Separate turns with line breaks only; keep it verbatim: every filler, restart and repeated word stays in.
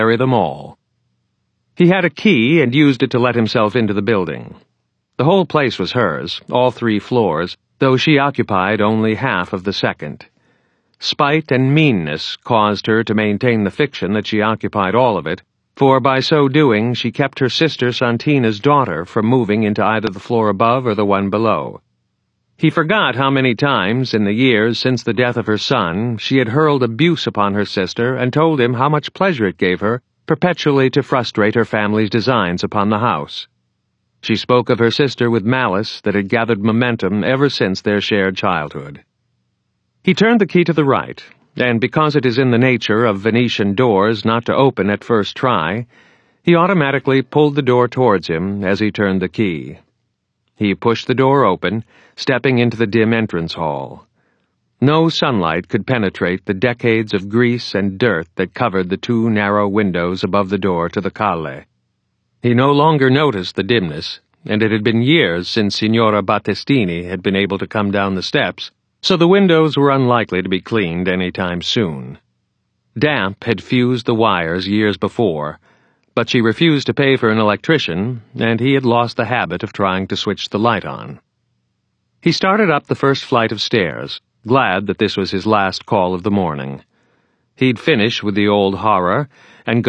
carry them all. He had a key and used it to let himself into the building. The whole place was hers, all three floors, though she occupied only half of the second. Spite and meanness caused her to maintain the fiction that she occupied all of it, for by so doing she kept her sister Santina's daughter from moving into either the floor above or the one below. He forgot how many times, in the years since the death of her son, she had hurled abuse upon her sister and told him how much pleasure it gave her perpetually to frustrate her family's designs upon the house. She spoke of her sister with malice that had gathered momentum ever since their shared childhood. He turned the key to the right, and because it is in the nature of Venetian doors not to open at first try, he automatically pulled the door towards him as he turned the key. He pushed the door open, stepping into the dim entrance hall. No sunlight could penetrate the decades of grease and dirt that covered the two narrow windows above the door to the calle. He no longer noticed the dimness, and it had been years since Signora Battistini had been able to come down the steps, so the windows were unlikely to be cleaned any time soon. Damp had fused the wires years before, but she refused to pay for an electrician, and he had lost the habit of trying to switch the light on. He started up the first flight of stairs, glad that this was his last call of the morning. He'd finish with the old horror and go